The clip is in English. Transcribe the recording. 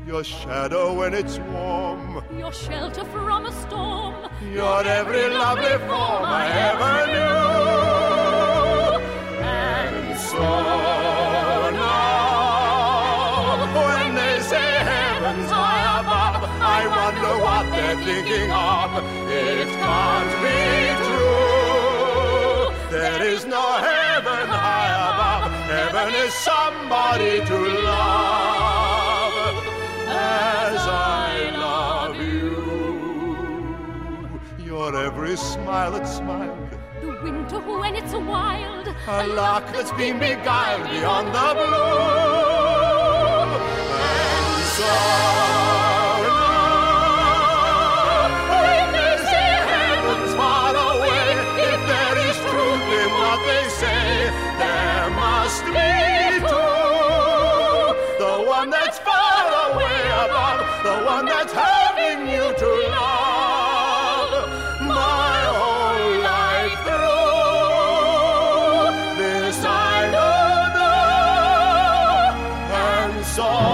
your shadow when it's warm, your shelter from a storm, your every lovely form I ever knew. And so now, when they say heaven's high above, I wonder what they're thinking of. It can't be true. There is no heaven high above. Heaven is somebody to love as I love you. Your every smile that smiled, the winter when it's wild, a lark that's been beguiled beyond the blue. And so now, when they say heaven's far away, if there is truth in what they say, there must be two. The one that's far away above, the one that's having you to love my whole life through. This I know, and so